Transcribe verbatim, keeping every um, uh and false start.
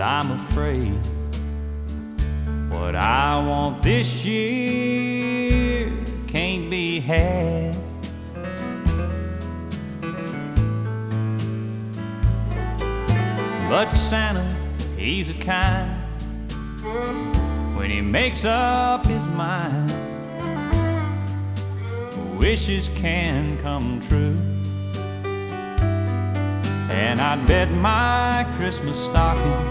I'm afraid what I want this year can't be had. But Santa, he's a kind when he makes up his mind. Wishes can come true, and I'd bet my Christmas stocking